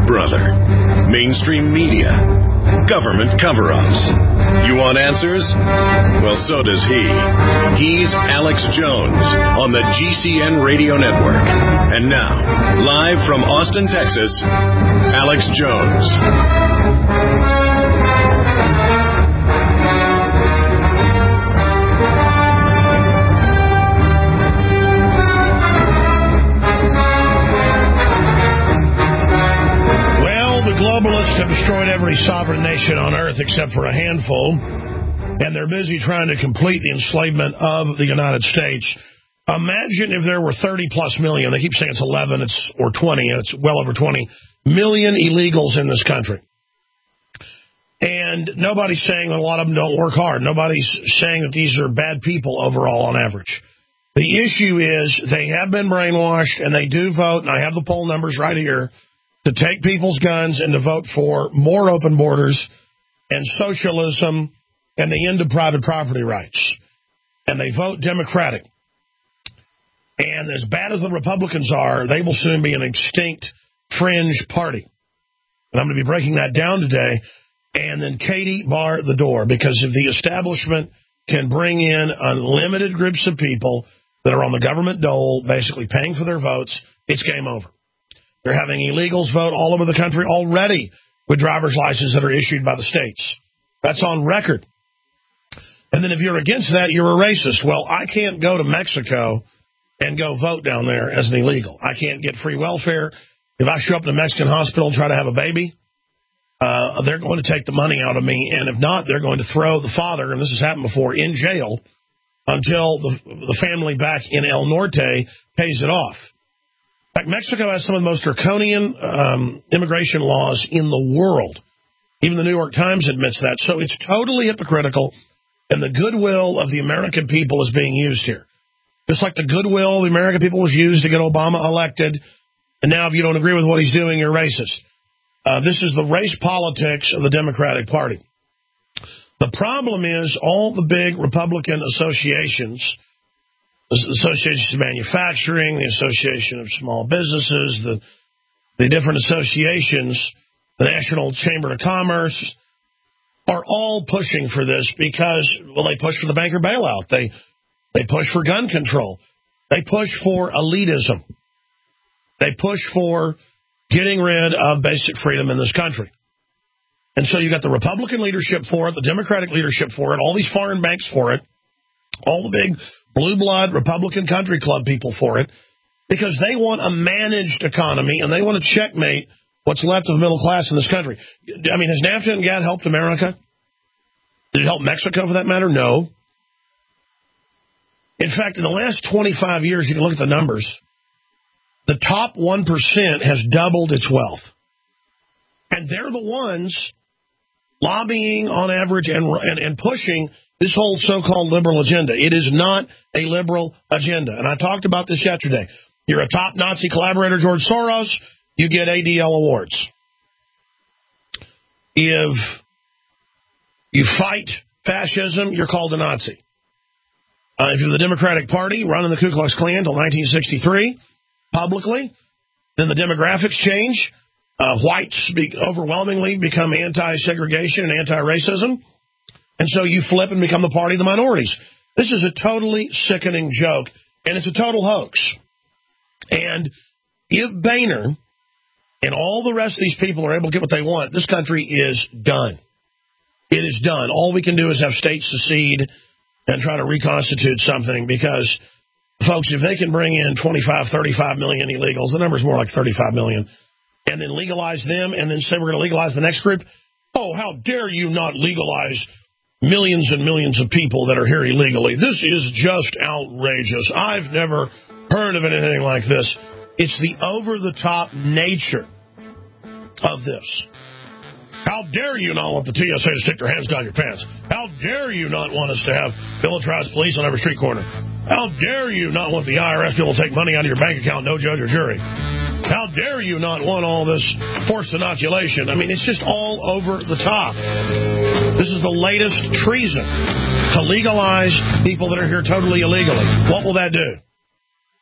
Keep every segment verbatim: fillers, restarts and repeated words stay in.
brother. Mainstream media. Government cover-ups. You want answers? Well, so does he. He's Alex Jones on the G C N Radio Network. And now, live from Austin, Texas, Alex Jones. Globalists have destroyed every sovereign nation on earth except for a handful, and they're busy trying to complete the enslavement of the United States. Imagine if there were thirty plus million, they keep saying it's eleven, it's or twenty, and it's well over twenty million illegals in this country. And nobody's saying that a lot of them don't work hard. Nobody's saying that these are bad people overall on average. The issue is they have been brainwashed, and they do vote, and I have the poll numbers right here, to take people's guns and to vote for more open borders and socialism and the end of private property rights. And they vote Democratic. And as bad as the Republicans are, they will soon be an extinct fringe party. And I'm going to be breaking that down today. And then Katie bar the door, because if the establishment can bring in unlimited groups of people that are on the government dole, basically paying for their votes, it's game over. They're having illegals vote all over the country already with driver's licenses that are issued by the states. That's on record. And then if you're against that, you're a racist. Well, I can't go to Mexico and go vote down there as an illegal. I can't get free welfare. If I show up in a Mexican hospital and try to have a baby, uh, they're going to take the money out of me. And if not, they're going to throw the father, and this has happened before, in jail until the, the family back in El Norte pays it off. In fact, Mexico has some of the most draconian um, immigration laws in the world. Even the New York Times admits that. So it's totally hypocritical, and the goodwill of the American people is being used here. Just like the goodwill of the American people was used to get Obama elected, and now if you don't agree with what he's doing, you're racist. Uh, this is the race politics of the Democratic Party. The problem is all the big Republican associations, the Association of Manufacturing, the Association of Small Businesses, the the different associations, the National Chamber of Commerce, are all pushing for this because, well, they push for the banker bailout. They they push for gun control. They push for elitism. They push for getting rid of basic freedom in this country. And so you got the Republican leadership for it, the Democratic leadership for it, all these foreign banks for it, all the big blue blood Republican country club people for it, because they want a managed economy and they want to checkmate what's left of the middle class in this country. I mean, has NAFTA and GATT helped America? Did it help Mexico for that matter? No. In fact, in the last twenty-five years, you can look at the numbers, the top one percent has doubled its wealth. And they're the ones lobbying on average and, and, and pushing this whole so-called liberal agenda. It is not a liberal agenda. And I talked about this yesterday. You're a top Nazi collaborator, George Soros, you get A D L awards. If you fight fascism, you're called a Nazi. Uh, if you're the Democratic Party, running the Ku Klux Klan until nineteen sixty-three, publicly, then the demographics change. Uh, whites be overwhelmingly become anti-segregation and anti-racism. And so you flip and become the party of the minorities. This is a totally sickening joke, and it's a total hoax. And if Boehner and all the rest of these people are able to get what they want, this country is done. It is done. All we can do is have states secede and try to reconstitute something because, folks, if they can bring in twenty-five, thirty-five million illegals, the number's more like thirty-five million, and then legalize them and then say we're going to legalize the next group, oh, how dare you not legalize millions and millions of people that are here illegally. This is just outrageous. I've never heard of anything like this. It's the over-the-top nature of this. How dare you not want the T S A to stick their hands down your pants? How dare you not want us to have militarized police on every street corner? How dare you not want the I R S people to take money out of your bank account, no judge or jury? How dare you not want all this forced inoculation? I mean, it's just all over the top. This is the latest treason to legalize people that are here totally illegally. What will that do?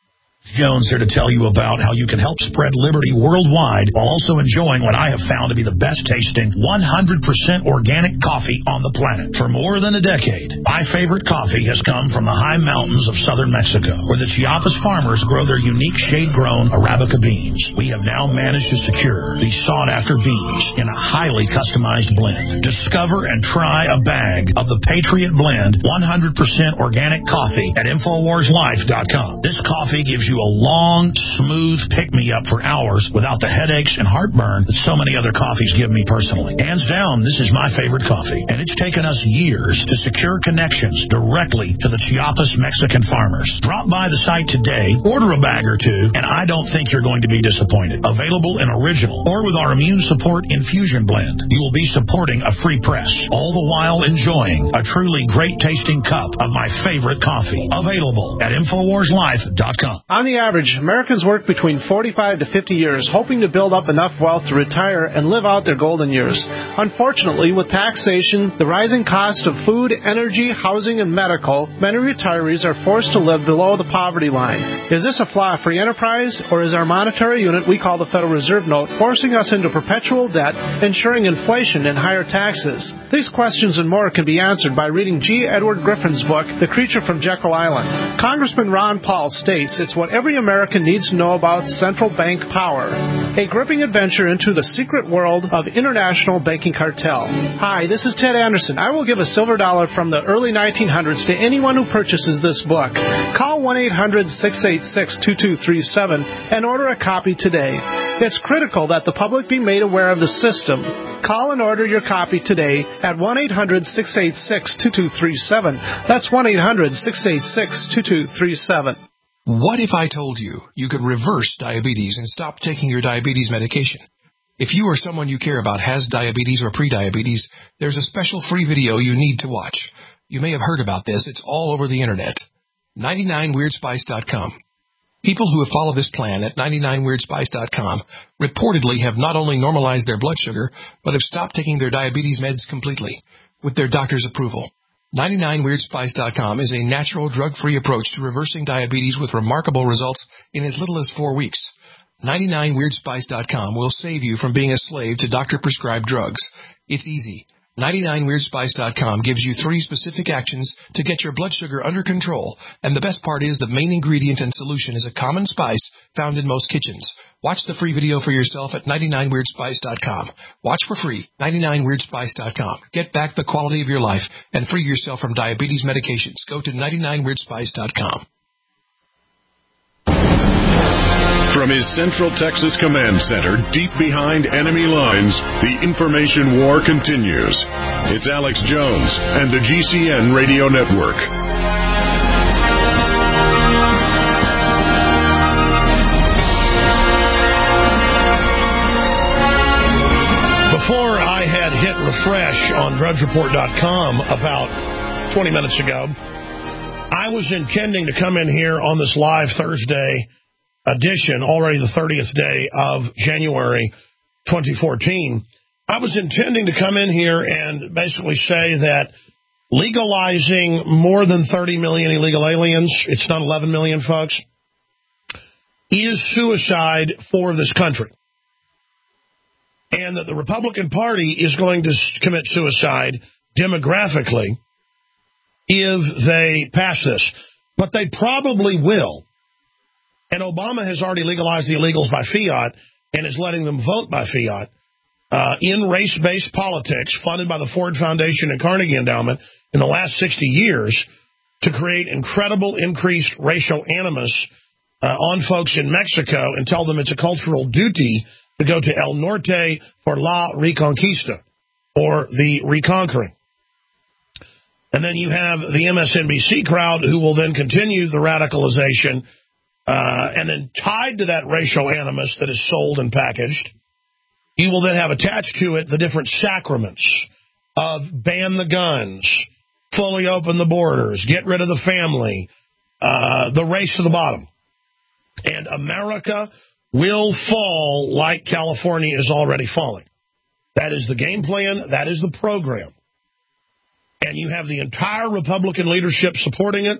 Jones here to tell you about how you can help spread liberty worldwide while also enjoying what I have found to be the best tasting one hundred percent organic coffee on the planet. For more than a decade, my favorite coffee has come from the high mountains of southern Mexico, where the Chiapas farmers grow their unique shade-grown Arabica beans. We have now managed to secure these sought-after beans in a highly customized blend. Discover and try a bag of the Patriot Blend one hundred percent organic coffee at Infowars Life dot com. This coffee gives you a long, smooth pick-me-up for hours without the headaches and heartburn that so many other coffees give me personally. Hands down, this is my favorite coffee, and it's taken us years to secure connections directly to the Chiapas Mexican farmers. Drop by the site today, order a bag or two, and I don't think you're going to be disappointed. Available in original or with our immune support infusion blend. You will be supporting a free press, all the while enjoying a truly great-tasting cup of my favorite coffee. Available at Infowars Life dot com. On the average, Americans work between forty-five to fifty years, hoping to build up enough wealth to retire and live out their golden years. Unfortunately, with taxation, the rising cost of food, energy, housing, and medical, many retirees are forced to live below the poverty line. Is this a flaw-free enterprise, or is our monetary unit we call the Federal Reserve Note forcing us into perpetual debt, ensuring inflation and higher taxes? These questions and more can be answered by reading G. Edward Griffin's book, The Creature from Jekyll Island. Congressman Ron Paul states it's what every American needs to know about central bank power. A gripping adventure into the secret world of international banking cartel. Hi, this is Ted Anderson. I will give a silver dollar from the early nineteen hundreds to anyone who purchases this book. Call one eight hundred six eight six two two three seven and order a copy today. It's critical that the public be made aware of the system. Call and order your copy today at one eight hundred six eight six two two three seven. That's one eight hundred six eight six two two three seven. What if I told you you could reverse diabetes and stop taking your diabetes medication? If you or someone you care about has diabetes or prediabetes, there's a special free video you need to watch. You may have heard about this. It's all over the Internet. ninety-nine weird spice dot com. People who have followed this plan at ninety-nine weird spice dot com reportedly have not only normalized their blood sugar, but have stopped taking their diabetes meds completely, with their doctor's approval. ninety-nine weird spice dot com is a natural, drug-free approach to reversing diabetes with remarkable results in as little as four weeks. ninety-nine weird spice dot com will save you from being a slave to doctor-prescribed drugs. It's easy. ninety-nine weird spice dot com gives you three specific actions to get your blood sugar under control, and the best part is the main ingredient and solution is a common spice found in most kitchens. Watch the free video for yourself at ninety-nine weird spice dot com. Watch for free, ninety-nine weird spice dot com. Get back the quality of your life and free yourself from diabetes medications. Go to ninety-nine weird spice dot com. From his Central Texas Command Center, deep behind enemy lines, the information war continues. It's Alex Jones and the G C N Radio Network. Before I had hit refresh on drudge report dot com about twenty minutes ago, I was intending to come in here on this live Thursday edition, already the thirtieth day of January twenty fourteen. I was intending to come in here and basically say that legalizing more than thirty million illegal aliens, it's not eleven million, folks, is suicide for this country. And that the Republican Party is going to commit suicide demographically if they pass this. But they probably will. And Obama has already legalized the illegals by fiat and is letting them vote by fiat uh, in race-based politics funded by the Ford Foundation and Carnegie Endowment in the last sixty years to create incredible increased racial animus uh, on folks in Mexico and tell them it's a cultural duty to go to El Norte for La Reconquista, or the reconquering. And then you have the M S N B C crowd who will then continue the radicalization. Uh, and then tied to that racial animus that is sold and packaged, you will then have attached to it the different sacraments of ban the guns, fully open the borders, get rid of the family, uh, the race to the bottom. And America will fall like California is already falling. That is the game plan. That is the program. And you have the entire Republican leadership supporting it.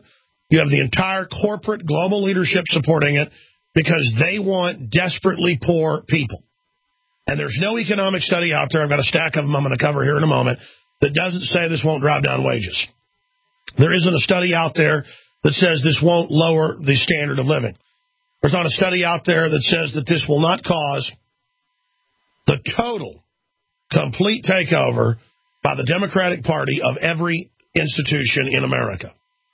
You have the entire corporate global leadership supporting it because they want desperately poor people. And there's no economic study out there, I've got a stack of them I'm going to cover here in a moment, that doesn't say this won't drive down wages. There isn't a study out there that says this won't lower the standard of living. There's not a study out there that says that this will not cause the total, complete takeover by the Democratic Party of every institution in America.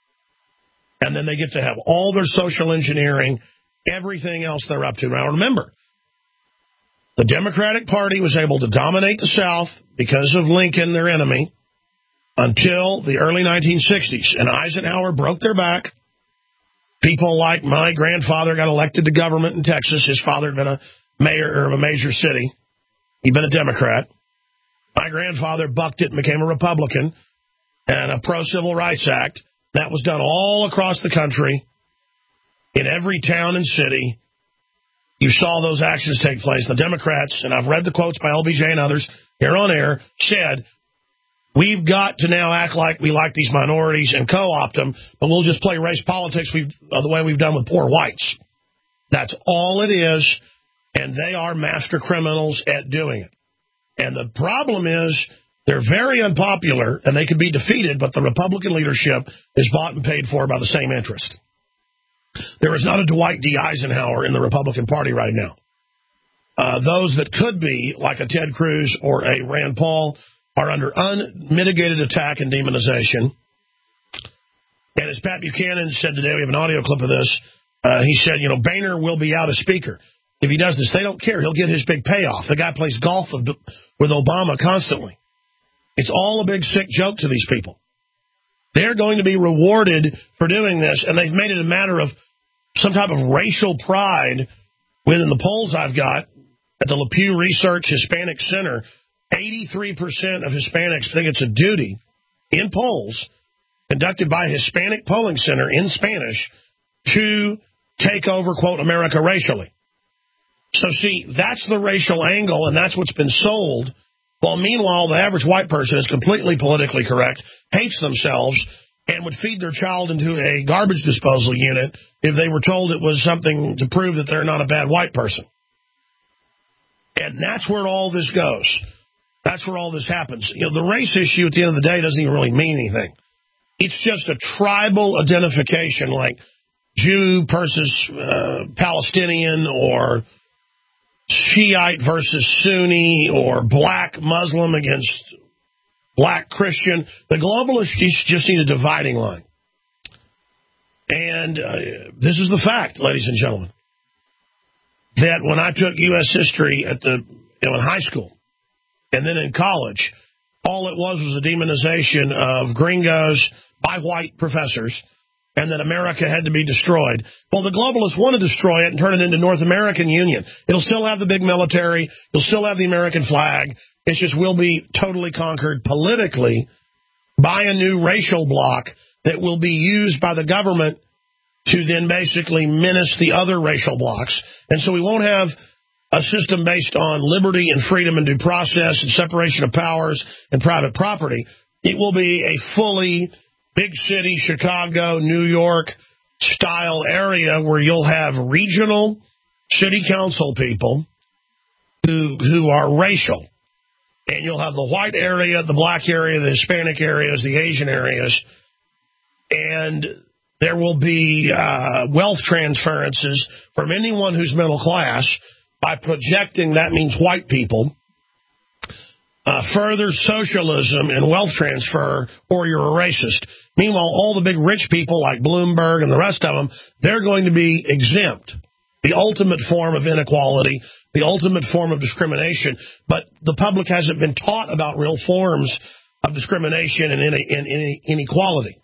And then they get to have all their social engineering, everything else they're up to. Now, remember, the Democratic Party was able to dominate the South because of Lincoln, their enemy, until the early nineteen sixties. And Eisenhower broke their back. People like my grandfather got elected to government in Texas. His father had been a mayor of a major city. He'd been a Democrat. My grandfather bucked it and became a Republican and a pro-Civil Rights Act. That was done all across the country, in every town and city. You saw those actions take place. The Democrats, and I've read the quotes by L B J and others here on air, said, we've got to now act like we like these minorities and co-opt them, but we'll just play race politics we've, uh, the way we've done with poor whites. That's all it is, and they are master criminals at doing it. And the problem is they're very unpopular, and they can be defeated, but the Republican leadership is bought and paid for by the same interest. There is not a Dwight D. Eisenhower in the Republican Party right now. Uh, those that could be, like a Ted Cruz or a Rand Paul, are under unmitigated attack and demonization. And as Pat Buchanan said today, we have an audio clip of this, uh, he said, you know, Boehner will be out as Speaker. If he does this, they don't care. He'll get his big payoff. The guy plays golf with, with Obama constantly. It's all a big sick joke to these people. They're going to be rewarded for doing this, and they've made it a matter of some type of racial pride within the polls I've got at the LePew Research Hispanic Center. eighty-three percent of Hispanics think it's a duty in polls conducted by a Hispanic polling center in Spanish to take over, quote, America racially. So, see, that's the racial angle, and that's what's been sold. While meanwhile, the average white person is completely politically correct, hates themselves, and would feed their child into a garbage disposal unit if they were told it was something to prove that they're not a bad white person. And that's where all this goes. That's where all this happens. You know, the race issue at the end of the day doesn't even really mean anything. It's just a tribal identification, like Jew versus uh, Palestinian, or Shiite versus Sunni, or black Muslim against black Christian. The globalists just need a dividing line. And uh, this is the fact, ladies and gentlemen, that when I took U S history at the you know, in high school and then in college, all it was was a demonization of gringos by white professors, and that America had to be destroyed. Well, the globalists want to destroy it and turn it into North American Union. It'll still have the big military. You'll still have the American flag. It just will be totally conquered politically by a new racial bloc that will be used by the government to then basically menace the other racial blocs. And so we won't have a system based on liberty and freedom and due process and separation of powers and private property. It will be a fully big city, Chicago, New York style area where you'll have regional city council people who who are racial. And you'll have the white area, the black area, the Hispanic areas, the Asian areas. And there will be uh, wealth transferences from anyone who's middle class by projecting, that means white people, uh, further socialism and wealth transfer, or you're a racist. Meanwhile, all the big rich people like Bloomberg and the rest of them, they're going to be exempt. The ultimate form of inequality, the ultimate form of discrimination. But the public hasn't been taught about real forms of discrimination and inequality.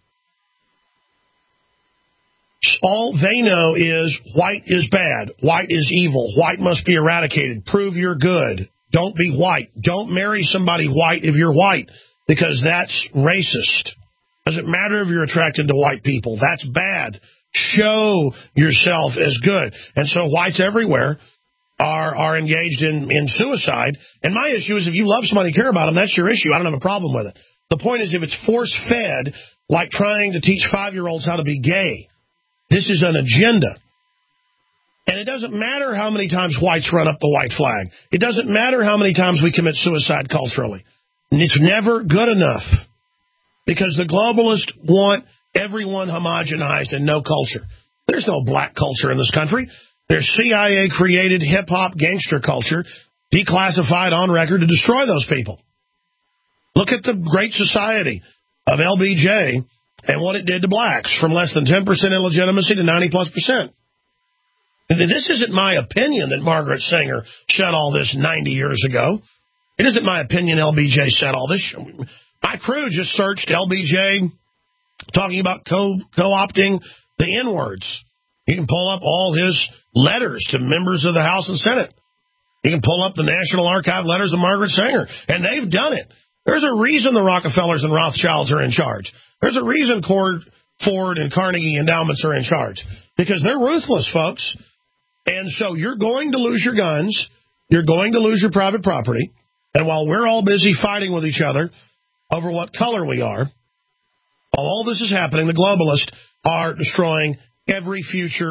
All they know is white is bad, white is evil, white must be eradicated, prove you're good, don't be white, don't marry somebody white if you're white, because that's racist. Doesn't matter if you're attracted to white people, that's bad. Show yourself as good. And so whites everywhere are are engaged in, in suicide. And my issue is if you love somebody, care about them, that's your issue. I don't have a problem with it. The point is if it's force-fed, like trying to teach five-year-olds how to be gay, this is an agenda. And it doesn't matter how many times whites run up the white flag. It doesn't matter how many times we commit suicide culturally. It's never good enough because the globalists want everyone homogenized and no culture. There's no black culture in this country. There's C I A-created hip-hop gangster culture, declassified on record to destroy those people. Look at the Great Society of L B J and what it did to blacks, from less than ten percent illegitimacy to ninety plus percent. This isn't my opinion that Margaret Sanger said all this ninety years ago. It isn't my opinion L B J said all this. My crew just searched L B J talking about co- co-opting the N-words. You can pull up all his letters to members of the House and Senate. You can pull up the National Archive letters of Margaret Sanger, and they've done it. There's a reason the Rockefellers and Rothschilds are in charge. There's a reason Cord, Ford and Carnegie endowments are in charge, because they're ruthless, folks. And so you're going to lose your guns. You're going to lose your private property. And while we're all busy fighting with each other over what color we are, while all this is happening, the globalists are destroying every future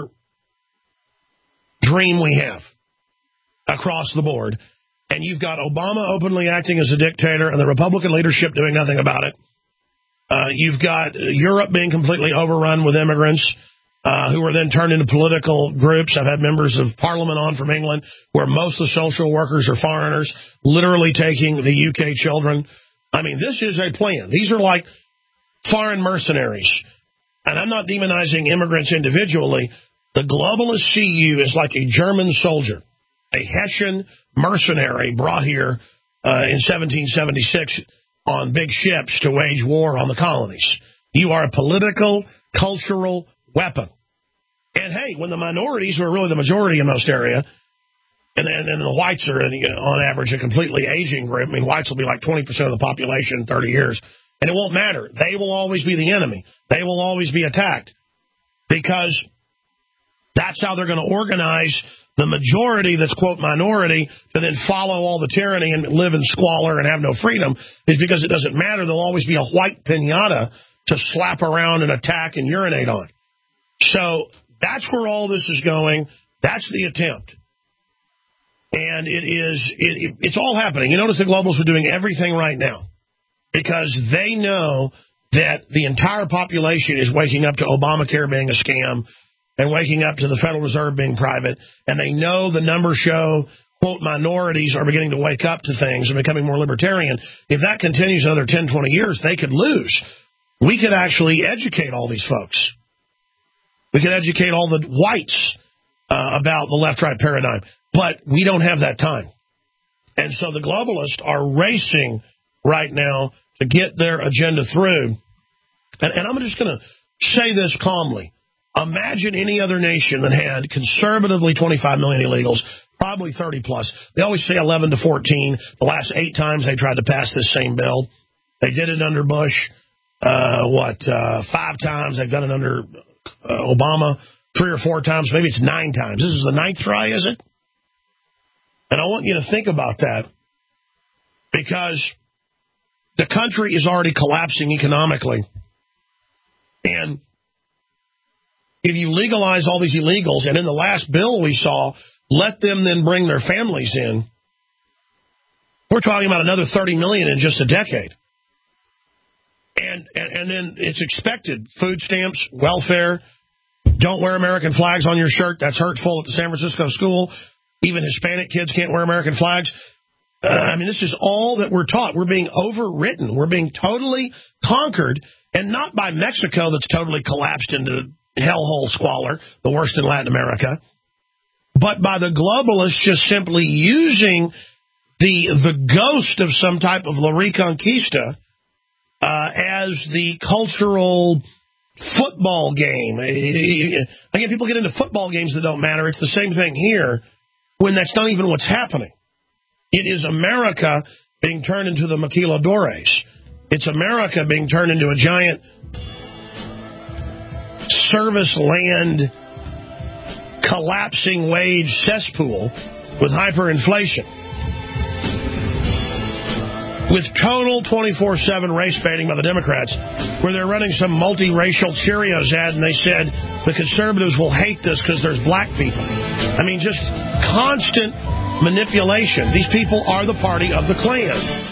dream we have across the board. And you've got Obama openly acting as a dictator and the Republican leadership doing nothing about it. Uh, you've got Europe being completely overrun with immigrants uh, who are then turned into political groups. I've had members of Parliament on from England where most of the social workers are foreigners, literally taking the U K children. I mean, this is a plan. These are like foreign mercenaries. And I'm not demonizing immigrants individually. The globalists see you as like a German soldier, a Hessian mercenary brought here uh, in seventeen seventy-six on big ships to wage war on the colonies. You are a political, cultural weapon. And, hey, when the minorities, who are really the majority in most area, and then and the whites are, you know, on average, a completely aging group. I mean, whites will be like twenty percent of the population in thirty years. And it won't matter. They will always be the enemy. They will always be attacked because that's how they're going to organize the majority that's, quote, minority to then follow all the tyranny and live in squalor and have no freedom is because it doesn't matter. There'll always be a white pinata to slap around and attack and urinate on. So that's where all this is going. That's the attempt. And it is, it, it's all happening. You notice the globals are doing everything right now because they know that the entire population is waking up to Obamacare being a scam and waking up to the Federal Reserve being private, and they know the numbers show, quote, minorities are beginning to wake up to things and becoming more libertarian. If that continues another ten, twenty years, they could lose. We could actually educate all these folks. We could educate all the whites uh, about the left-right paradigm, but we don't have that time. And so the globalists are racing right now to get their agenda through. And, and I'm just going to say this calmly. Imagine any other nation that had conservatively twenty-five million illegals, probably thirty plus. They always say eleven to fourteen. The last eight times they tried to pass this same bill. They did it under Bush, uh, what, uh, five times. They've done it under uh, Obama three or four times. Maybe it's nine times. This is the ninth try, is it? And I want you to think about that because the country is already collapsing economically. And if you legalize all these illegals, and in the last bill we saw, let them then bring their families in, we're talking about another thirty million in just a decade. And, and, and then it's expected. Food stamps, welfare, don't wear American flags on your shirt. That's hurtful at the San Francisco school. Even Hispanic kids can't wear American flags. Uh, I mean, this is all that we're taught. We're being overwritten. We're being totally conquered, and not by Mexico that's totally collapsed into hellhole squalor, the worst in Latin America, but by the globalists just simply using the the ghost of some type of La Reconquista uh, as the cultural football game. Again, people get into football games that don't matter. It's the same thing here when that's not even what's happening. It is America being turned into the maquiladores. It's America being turned into a giant service land collapsing wage cesspool with hyperinflation, with total twenty-four seven race baiting by the Democrats, where they're running some multiracial Cheerios ad, and they said the conservatives will hate this because there's black people. I mean, just constant manipulation. These people are the party of the Klan.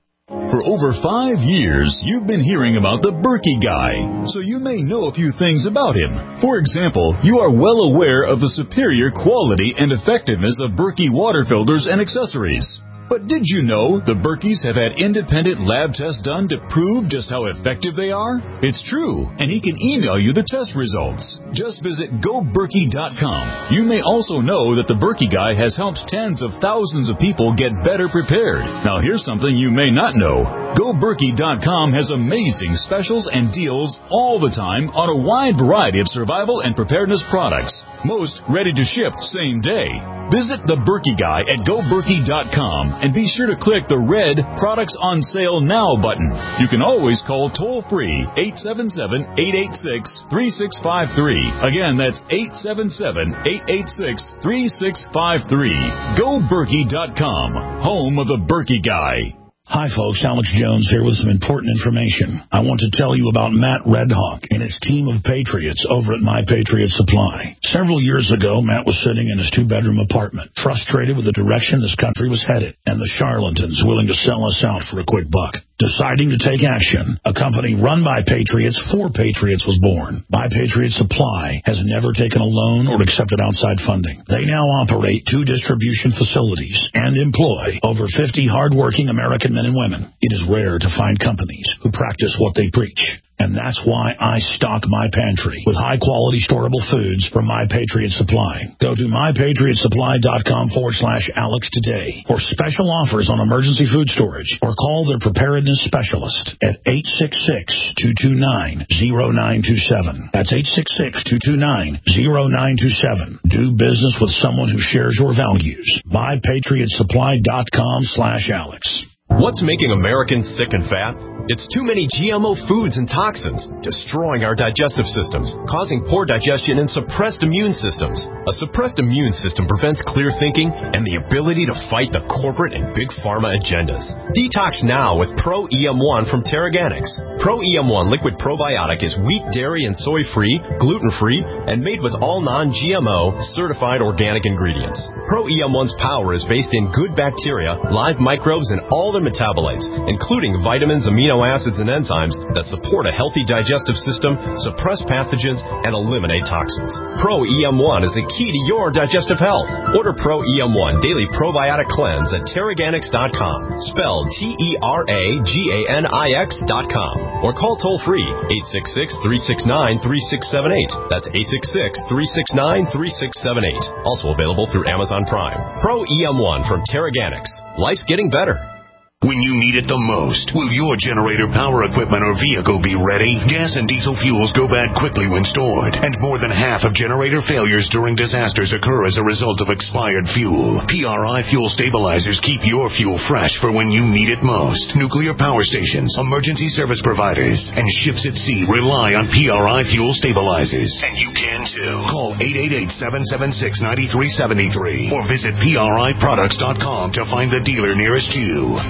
For over five years, you've been hearing about the Berkey Guy, so you may know a few things about him. For example, you are well aware of the superior quality and effectiveness of Berkey water filters and accessories. But did you know the Berkeys have had independent lab tests done to prove just how effective they are? It's true, and he can email you the test results. Just visit go berkey dot com. You may also know that the Berkey Guy has helped tens of thousands of people get better prepared. Now here's something you may not know. go berkey dot com has amazing specials and deals all the time on a wide variety of survival and preparedness products. Most ready to ship same day. Visit the Berkey Guy at go berkey dot com and be sure to click the red Products on Sale Now button. You can always call toll-free eight seven seven, eight eight six, three six five three. Again, that's eight seven seven, eight eight six, three six five three. go berkey dot com, home of the Berkey Guy. Hi, folks. Alex Jones here with some important information. I want to tell you about Matt Redhawk and his team of patriots over at My Patriot Supply. Several years ago, Matt was sitting in his two-bedroom apartment, frustrated with the direction this country was headed and the charlatans willing to sell us out for a quick buck. Deciding to take action, a company run by patriots for patriots was born. My Patriot Supply has never taken a loan or accepted outside funding. They now operate two distribution facilities and employ over fifty hardworking American men and women. It is rare to find companies who practice what they preach. And that's why I stock my pantry with high-quality storable foods from My Patriot Supply. Go to my patriot supply dot com forward slash Alex today for special offers on emergency food storage, or call their preparedness specialist at eight six six, two two nine, zero nine two seven. That's eight six six, two two nine, zero nine two seven. Do business with someone who shares your values. my patriot supply dot com slash Alex. What's making Americans sick and fat? It's too many G M O foods and toxins, destroying our digestive systems, causing poor digestion and suppressed immune systems. A suppressed immune system prevents clear thinking and the ability to fight the corporate and big pharma agendas. Detox now with Pro E M one from Teraganix. Pro E M one liquid probiotic is wheat, dairy, and soy-free, gluten-free, and made with all non-G M O certified organic ingredients. Pro E M one's power is based in good bacteria, live microbes, and all their metabolites, including vitamins, amino acids, and enzymes that support a healthy digestive system, suppress pathogens, and eliminate toxins. Pro E M one is the key to your digestive health. Order Pro E M one Daily Probiotic Cleanse at Teraganix dot com, spelled T E R A G A N I X dot com, or call toll-free eight six six, three six nine, three six seven eight. That's eight six six, three six nine, three six seven eight. Also available through Amazon Prime. Pro E M one from Teraganix. Life's getting better. When you need it the most, will your generator, power equipment, or vehicle be ready? Gas and diesel fuels go bad quickly when stored, and more than half of generator failures during disasters occur as a result of expired fuel. P R I Fuel Stabilizers keep your fuel fresh for when you need it most. Nuclear power stations, emergency service providers, and ships at sea rely on P R I Fuel Stabilizers. And you can too. Call eight eight eight, seven seven six, nine three seven three or visit P R I products dot com to find the dealer nearest you.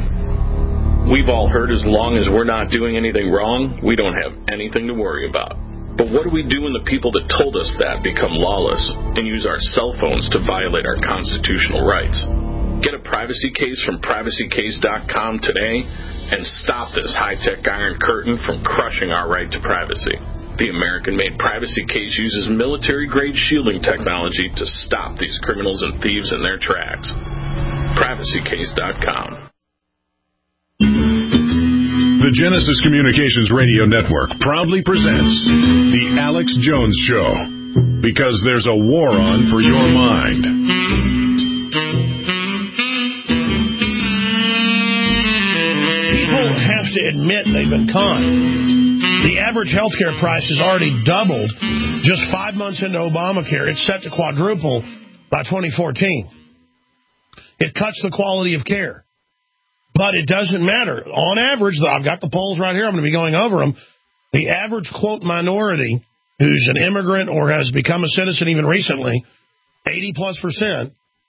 We've all heard as long as we're not doing anything wrong, we don't have anything to worry about. But what do we do when the people that told us that become lawless and use our cell phones to violate our constitutional rights? Get a privacy case from privacy case dot com today and stop this high-tech iron curtain from crushing our right to privacy. The American-made privacy case uses military-grade shielding technology to stop these criminals and thieves in their tracks. privacy case dot com. The Genesis Communications Radio Network proudly presents The Alex Jones Show, because there's a war on for your mind. People have to admit they've been conned. The average healthcare price has already doubled just five months into Obamacare. It's set to quadruple by twenty fourteen. It cuts the quality of care. But it doesn't matter. On average, I've got the polls right here. I'm going to be going over them. The average, quote, minority who's an immigrant or has become a citizen even recently, eighty plus percent,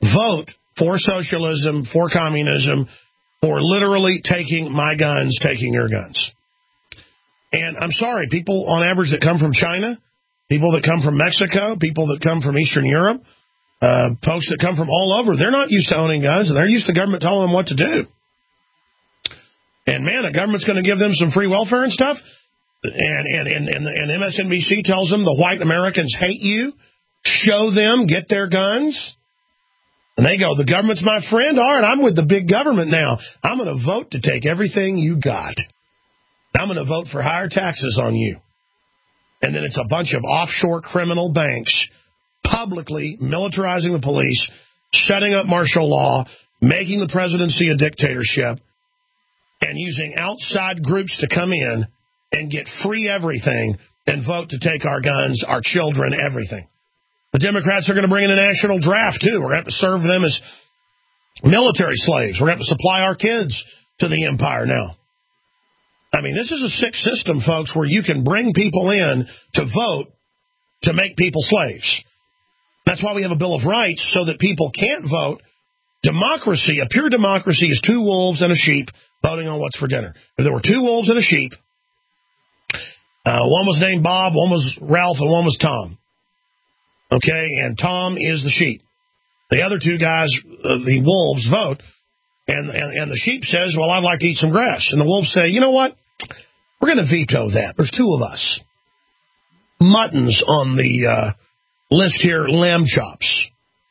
vote for socialism, for communism, for literally taking my guns, taking your guns. And I'm sorry, people on average that come from China, people that come from Mexico, people that come from Eastern Europe, uh, folks that come from all over, they're not used to owning guns, and they're used to government telling them what to do. And, man, the government's going to give them some free welfare and stuff. And, and, and, and, and M S N B C tells them the white Americans hate you. Show them, get their guns. And they go, the government's my friend. All right, I'm with the big government now. I'm going to vote to take everything you got. I'm going to vote for higher taxes on you. And then it's a bunch of offshore criminal banks publicly militarizing the police, setting up martial law, making the presidency a dictatorship, and using outside groups to come in and get free everything and vote to take our guns, our children, everything. The Democrats are going to bring in a national draft, too. We're going to have to serve them as military slaves. We're going to have to supply our kids to the empire now. I mean, this is a sick system, folks, where you can bring people in to vote to make people slaves. That's why we have a Bill of Rights, so that people can't vote. Democracy, a pure democracy, is two wolves and a sheep voting on what's for dinner. If there were two wolves and a sheep, uh, one was named Bob, one was Ralph, and one was Tom. Okay, and Tom is the sheep. The other two guys, uh, the wolves, vote, and, and, and the sheep says, well, I'd like to eat some grass. And the wolves say, you know what? We're going to veto that. There's two of us. Mutton's on the uh, list here, lamb chops.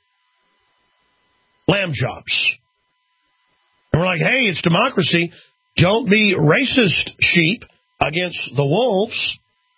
Lamb chops. And we're like, hey, it's democracy. Don't be racist, sheep, against the wolves.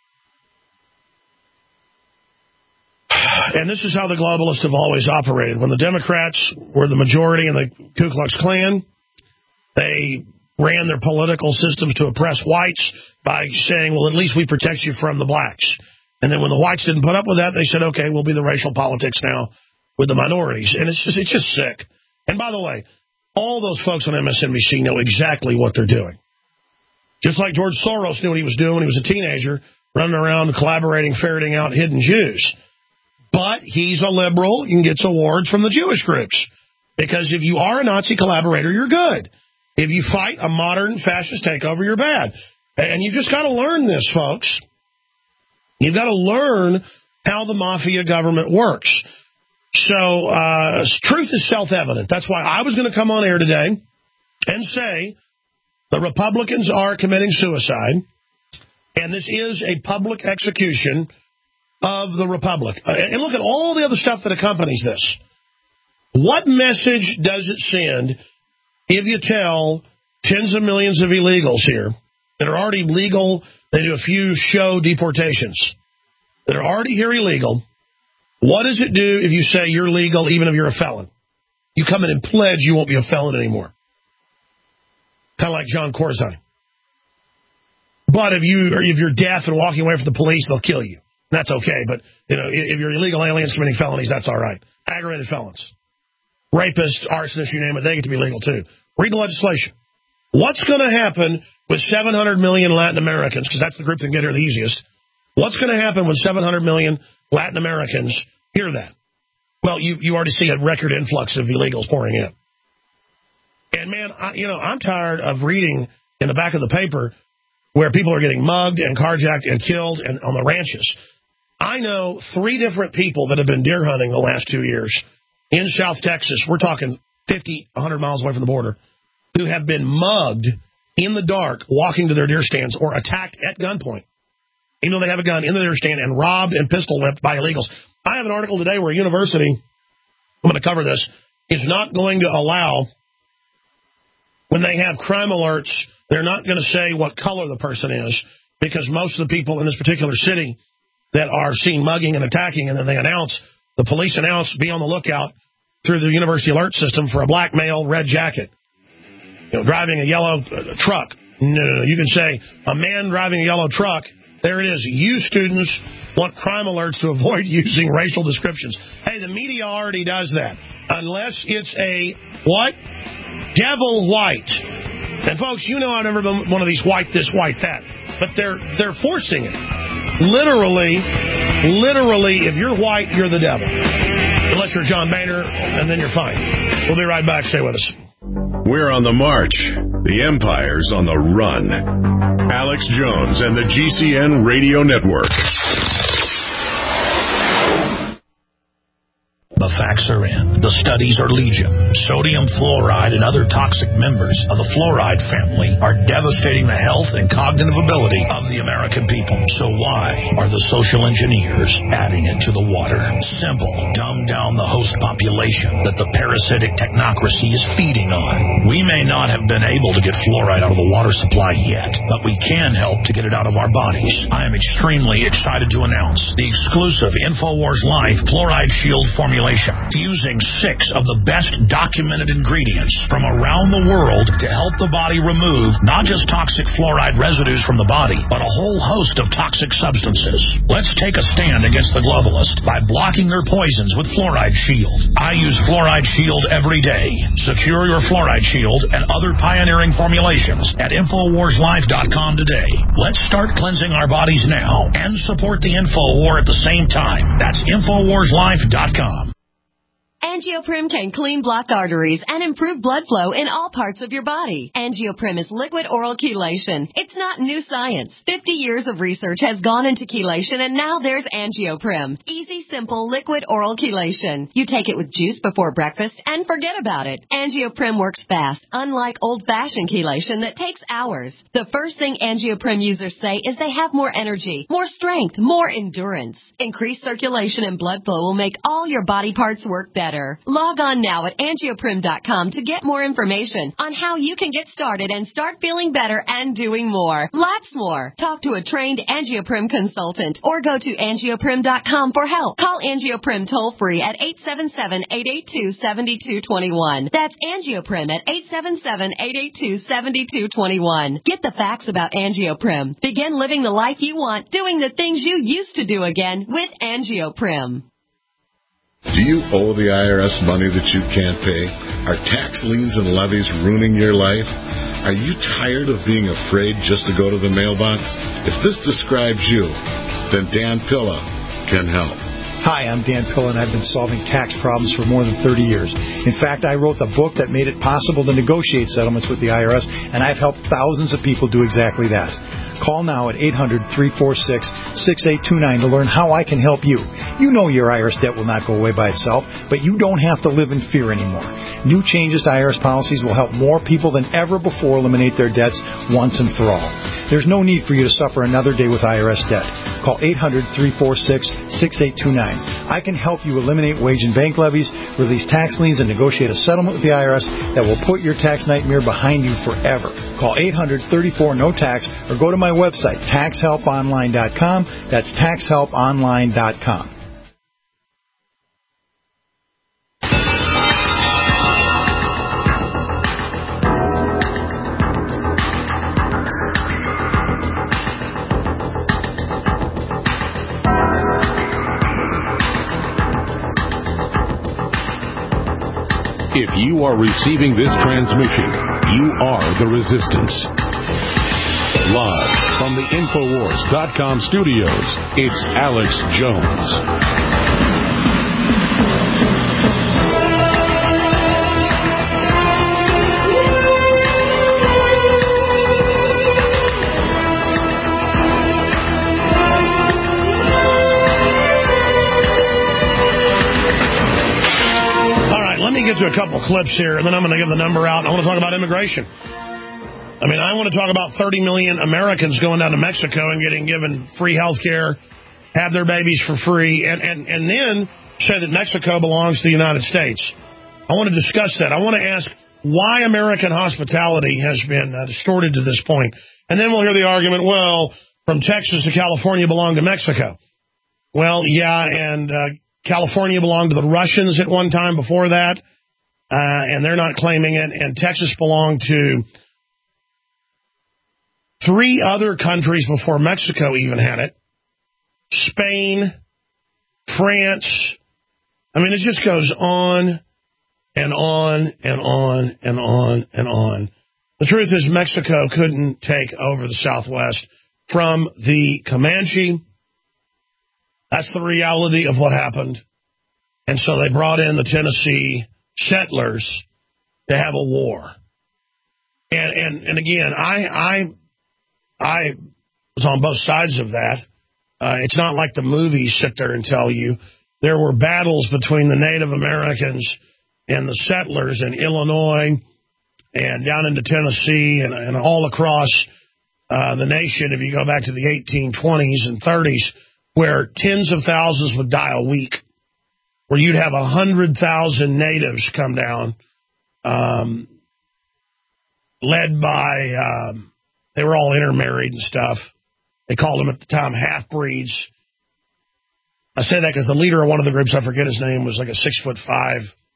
And this is how the globalists have always operated. When the Democrats were the majority in the Ku Klux Klan, they ran their political systems to oppress whites by saying, well, at least we protect you from the blacks. And then when the whites didn't put up with that, they said, okay, we'll be the racial politics now with the minorities. And it's just, it's just sick. And by the way, all those folks on M S N B C know exactly what they're doing. Just like George Soros knew what he was doing when he was a teenager, running around collaborating, ferreting out hidden Jews. But he's a liberal and gets awards from the Jewish groups. Because if you are a Nazi collaborator, you're good. If you fight a modern fascist takeover, you're bad. And you've just got to learn this, folks. You've got to learn how the mafia government works. So uh, truth is self-evident. That's why I was going to come on air today and say the Republicans are committing suicide, and this is a public execution of the Republic. And look at all the other stuff that accompanies this. What message does it send if you tell tens of millions of illegals here that are already legal, they do a few show deportations, that are already here illegal, what does it do if you say you're legal even if you're a felon? You come in and pledge you won't be a felon anymore. Kind of like John Corzine. But if, you, or if you're deaf and walking away from the police, they'll kill you. That's okay, but you know, if you're illegal aliens committing felonies, that's all right. Aggravated felons. Rapists, arsonists, you name it, they get to be legal too. Read the legislation. What's going to happen with seven hundred million Latin Americans, because that's the group that can get here the easiest. What's going to happen when seven hundred million Latin Americans hear that? Well, you, you already see a record influx of illegals pouring in. And, man, I, you know, I'm tired of reading in the back of the paper where people are getting mugged and carjacked and killed and on the ranches. I know three different people that have been deer hunting the last two years in South Texas. We're talking fifty, one hundred miles away from the border, who have been mugged in the dark walking to their deer stands or attacked at gunpoint, even though they have a gun in the deer stand, and robbed and pistol whipped by illegals. I have an article today where a university, I'm going to cover this, is not going to allow, when they have crime alerts, they're not going to say what color the person is, because most of the people in this particular city that are seen mugging and attacking, and then they announce, the police announce, be on the lookout through the university alert system for a black male, red jacket, you know, driving a yellow uh, truck. No, no, no. You can say, a man driving a yellow truck. There it is. You students want crime alerts to avoid using racial descriptions. Hey, the media already does that. Unless it's a, what? Devil white. And, folks, you know I've never been one of these white this, white that. But they're they're forcing it. Literally, literally, if you're white, you're the devil. unless you're John Boehner, and then you're fine. We'll be right back. Stay with us. We're on the march. The empire's on the run. Alex Jones and the G C N Radio Network. The facts are in. The studies are legion. Sodium fluoride and other toxic members of the fluoride family are devastating the health and cognitive ability of the American people. So why are the social engineers adding it to the water? Simple. Dumb down the host population that the parasitic technocracy is feeding on. We may not have been able to get fluoride out of the water supply yet, but we can help to get it out of our bodies. I am extremely excited to announce the exclusive InfoWars Life Fluoride Shield formulation, fusing six of the best documented ingredients from around the world to help the body remove not just toxic fluoride residues from the body, but a whole host of toxic substances. Let's take a stand against the globalists by blocking their poisons with Fluoride Shield. I use Fluoride Shield every day. Secure your Fluoride Shield and other pioneering formulations at Infowars Life dot com today. Let's start cleansing our bodies now and support the Info War at the same time. That's Infowars Life dot com. Angioprim can clean blocked arteries and improve blood flow in all parts of your body. Angioprim is liquid oral chelation. It's not new science. fifty years of research has gone into chelation, and now there's Angioprim. Easy, simple, liquid oral chelation. You take it with juice before breakfast and forget about it. Angioprim works fast, unlike old-fashioned chelation that takes hours. The first thing Angioprim users say is they have more energy, more strength, more endurance. Increased circulation and blood flow will make all your body parts work better. Log on now at angioprim dot com to get more information on how you can get started and start feeling better and doing more. Lots more. Talk to a trained Angioprim consultant or go to angioprim dot com for help. Call Angioprim toll free at eight seven seven, eight eight two, seven two two one. That's Angioprim at eight seven seven, eight eight two, seven two two one. Get the facts about Angioprim. Begin living the life you want, doing the things you used to do again with Angioprim. Do you owe the I R S money that you can't pay? Are tax liens and levies ruining your life? Are you tired of being afraid just to go to the mailbox? If this describes you, then Dan Pilla can help. Hi, I'm Dan Pilla, and I've been solving tax problems for more than thirty years. In fact, I wrote the book that made it possible to negotiate settlements with the I R S, and I've helped thousands of people do exactly that. Call now at eight hundred, three four six, six eight two nine to learn how I can help you. You know your I R S debt will not go away by itself, but you don't have to live in fear anymore. New changes to I R S policies will help more people than ever before eliminate their debts once and for all. There's no need for you to suffer another day with I R S debt. Call eight hundred, three four six, six eight two nine. I can help you eliminate wage and bank levies, release tax liens, and negotiate a settlement with the I R S that will put your tax nightmare behind you forever. Call eight hundred, thirty-four, no tax or go to my website, tax help online dot com. That's tax help online dot com. If you are receiving this transmission, you are the resistance. Live from the Infowars dot com studios, it's Alex Jones. Let me get to a couple clips here, and then I'm going to give the number out. I want to talk about immigration. I mean, I want to talk about thirty million Americans going down to Mexico and getting given free health care, have their babies for free, and, and, and then say that Mexico belongs to the United States. I want to discuss that. I want to ask why American hospitality has been uh, distorted to this point. And then we'll hear the argument, well, from Texas to California belonged to Mexico. Well, yeah, and uh, California belonged to the Russians at one time before that, uh, and they're not claiming it. And Texas belonged to three other countries before Mexico even had it. Spain, France. I mean, it just goes on and on and on and on and on. The truth is Mexico couldn't take over the Southwest from the Comanche. That's the reality of what happened. And so they brought in the Tennessee settlers to have a war. And and, and again, I, I I was on both sides of that. Uh, it's not like the movies sit there and tell you. There were battles between the Native Americans and the settlers in Illinois and down into Tennessee and, and all across uh, the nation, if you go back to the eighteen twenties and thirties, where tens of thousands would die a week, where you'd have one hundred thousand natives come down, um, led by, um, they were all intermarried and stuff. They called them at the time half-breeds. I say that because the leader of one of the groups, I forget his name, was like a six foot five,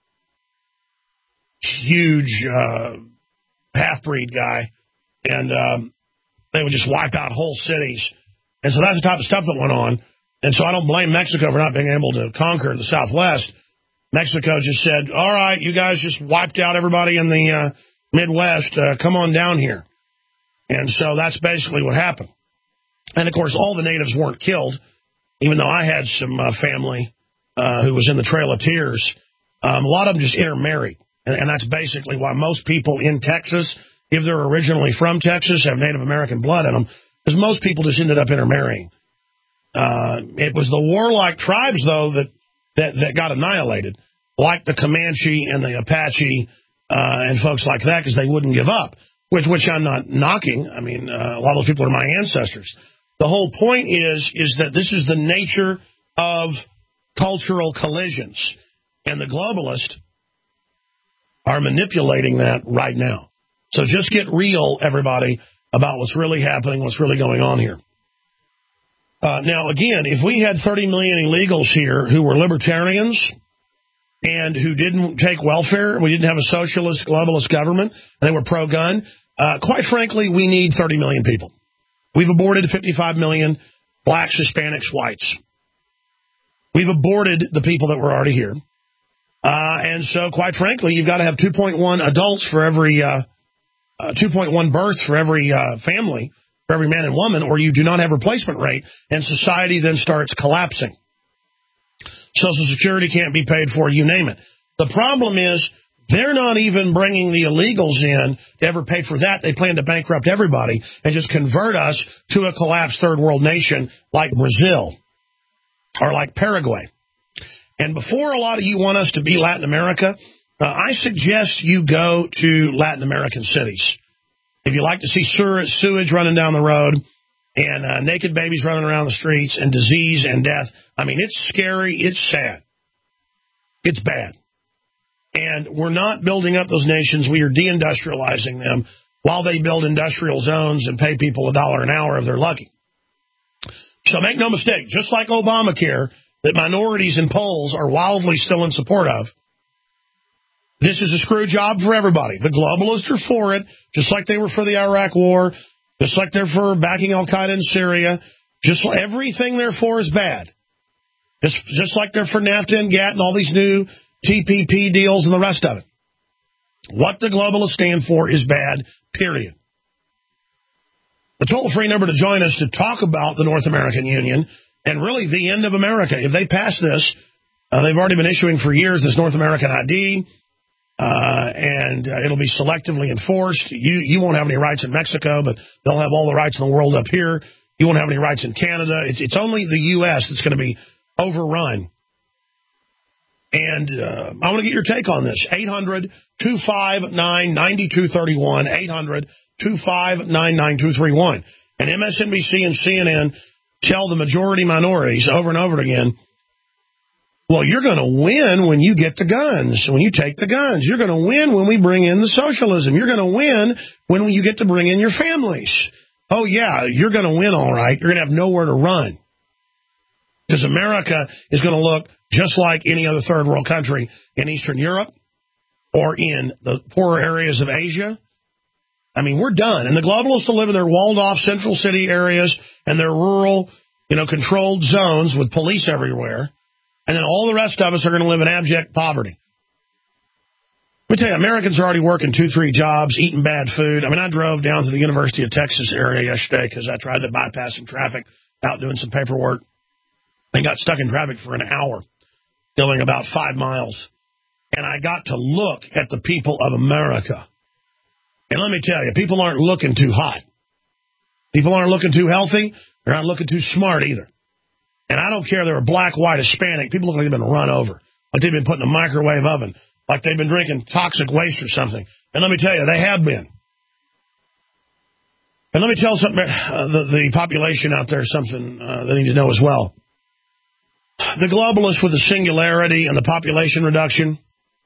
huge uh, half-breed guy. And um, they would just wipe out whole cities. And so that's the type of stuff that went on. And so I don't blame Mexico for not being able to conquer the Southwest. Mexico just said, all right, you guys just wiped out everybody in the uh, Midwest. Uh, come on down here. And so that's basically what happened. And, of course, all the natives weren't killed, even though I had some uh, family uh, who was in the Trail of Tears. Um, a lot of them just intermarried. And, and that's basically why most people in Texas, if they're originally from Texas, have Native American blood in them, because most people just ended up intermarrying. Uh, it was the warlike tribes, though, that, that, that got annihilated, like the Comanche and the Apache uh, and folks like that, because they wouldn't give up, which which I'm not knocking. I mean, uh, a lot of those people are my ancestors. The whole point is, is that this is the nature of cultural collisions, and the globalists are manipulating that right now. So just get real, everybody, about what's really happening, what's really going on here. Uh, now, again, if we had thirty million illegals here who were libertarians and who didn't take welfare, we didn't have a socialist, globalist government, and they were pro-gun, uh, quite frankly, we need thirty million people. We've aborted fifty-five million blacks, Hispanics, whites. We've aborted the people that were already here. Uh, and so, quite frankly, you've got to have two point one adults for every, uh, uh, two point one births for every uh, family, for every man and woman, or you do not have replacement rate, and society then starts collapsing. Social Security can't be paid for, you name it. The problem is they're not even bringing the illegals in to ever pay for that. They plan to bankrupt everybody and just convert us to a collapsed third world nation like Brazil or like Paraguay. And before a lot of you want us to be Latin America, uh, I suggest you go to Latin American cities. If you like to see sewage running down the road and uh, naked babies running around the streets and disease and death, I mean, it's scary. It's sad. It's bad. And we're not building up those nations. We are deindustrializing them while they build industrial zones and pay people a dollar an hour if they're lucky. So make no mistake, just like Obamacare, that minorities and Poles are wildly still in support of, this is a screw job for everybody. The globalists are for it, just like they were for the Iraq War, just like they're for backing Al-Qaeda in Syria. Just everything they're for is bad. Just, just like they're for NAFTA and GATT and all these new T P P deals and the rest of it. What the globalists stand for is bad, period. The toll-free number to join us to talk about the North American Union and really the end of America. If they pass this, uh, they've already been issuing for years this North American I D, uh, and uh, it'll be selectively enforced. You, you won't have any rights in Mexico, but they'll have all the rights in the world up here. You won't have any rights in Canada. It's, it's only the U S that's going to be overrun. And uh, I want to get your take on this. eight hundred, two five nine, nine two three one, eight hundred, two five nine, nine two three one. And M S N B C and C N N tell the majority minorities over and over again, well, you're going to win when you get the guns, when you take the guns. You're going to win when we bring in the socialism. You're going to win when you get to bring in your families. Oh, yeah, you're going to win all right. You're going to have nowhere to run. Because America is going to look just like any other third world country in Eastern Europe or in the poorer areas of Asia. I mean, we're done. And the globalists will live in their walled-off central city areas and their rural, you know, controlled zones with police everywhere. And then all the rest of us are going to live in abject poverty. Let me tell you, Americans are already working two, three jobs, eating bad food. I mean, I drove down to the University of Texas area yesterday because I tried to bypass some traffic out doing some paperwork and got stuck in traffic for an hour. going about five miles. And I got to look at the people of America. And let me tell you, people aren't looking too hot. People aren't looking too healthy. They're not looking too smart either. And I don't care if they're black, white, Hispanic. People look like they've been run over, like they've been put in a microwave oven, like they've been drinking toxic waste or something. And let me tell you, they have been. And let me tell something, uh, the, the population out there something uh, they need to know as well. The globalists with the singularity and the population reduction,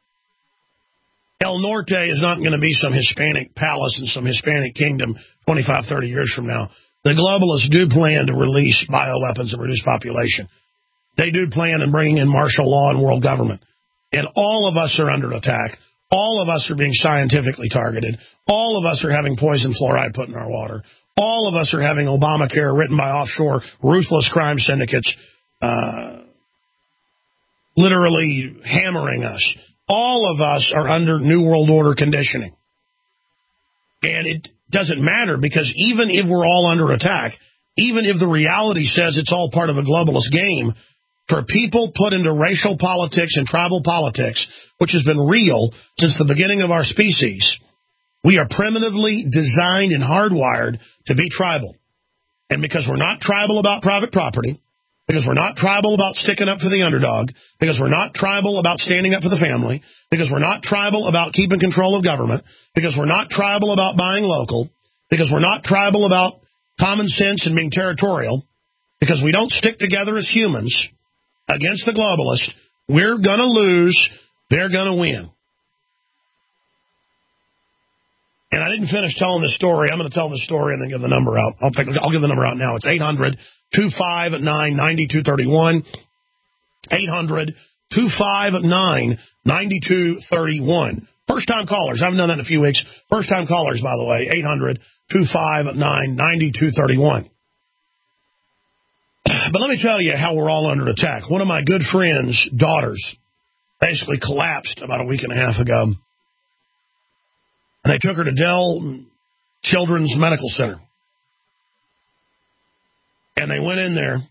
El Norte is not going to be some Hispanic palace in some Hispanic kingdom twenty-five, thirty years from now. The globalists do plan to release bioweapons and reduce population. They do plan on bringing in martial law and world government. And all of us are under attack. All of us are being scientifically targeted. All of us are having poison fluoride put in our water. All of us are having Obamacare written by offshore ruthless crime syndicates uh, literally hammering us. All of us are under New World Order conditioning. And it doesn't matter, because even if we're all under attack, even if the reality says it's all part of a globalist game, for people put into racial politics and tribal politics, which has been real since the beginning of our species, we are primitively designed and hardwired to be tribal. And because we're not tribal about private property, because we're not tribal about sticking up for the underdog, because we're not tribal about standing up for the family, because we're not tribal about keeping control of government, because we're not tribal about buying local, because we're not tribal about common sense and being territorial, because we don't stick together as humans against the globalists, we're going to lose, they're going to win. And I didn't finish telling this story. I'm going to tell this story and then give the number out. I'll, take, I'll give the number out now. It's eight hundred, two five nine, nine two three one. eight hundred, two five nine, nine two three one. First-time callers. I haven't done that in a few weeks. First-time callers, by the way. eight hundred, two five nine, nine two three one. But let me tell you how we're all under attack. One of my good friends' daughters basically collapsed about a week and a half ago. And they took her to Dell Children's Medical Center. And they went in there,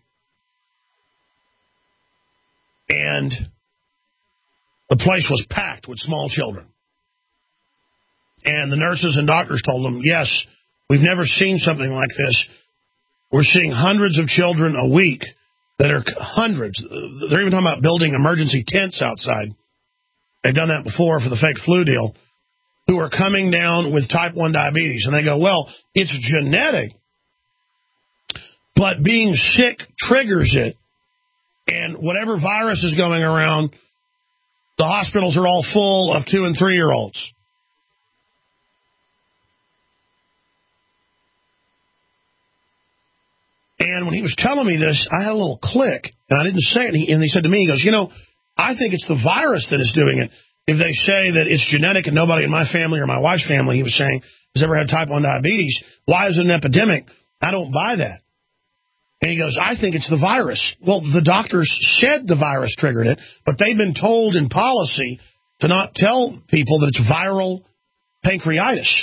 and the place was packed with small children. And the nurses and doctors told them, yes, we've never seen something like this. We're seeing hundreds of children a week that are hundreds. They're even talking about building emergency tents outside. They've done that before for the fake flu deal, who are coming down with type one diabetes. And they go, well, it's genetic, but being sick triggers it. And whatever virus is going around, the hospitals are all full of two- and three-year-olds. And when he was telling me this, I had a little click, and I didn't say it. And he, and he said to me, he goes, you know, I think it's the virus that is doing it. If they say that it's genetic and nobody in my family or my wife's family, he was saying, has ever had type one diabetes, why is it an epidemic? I don't buy that. And he goes, I think it's the virus. Well, the doctors said the virus triggered it, but they've been told in policy to not tell people that it's viral pancreatitis.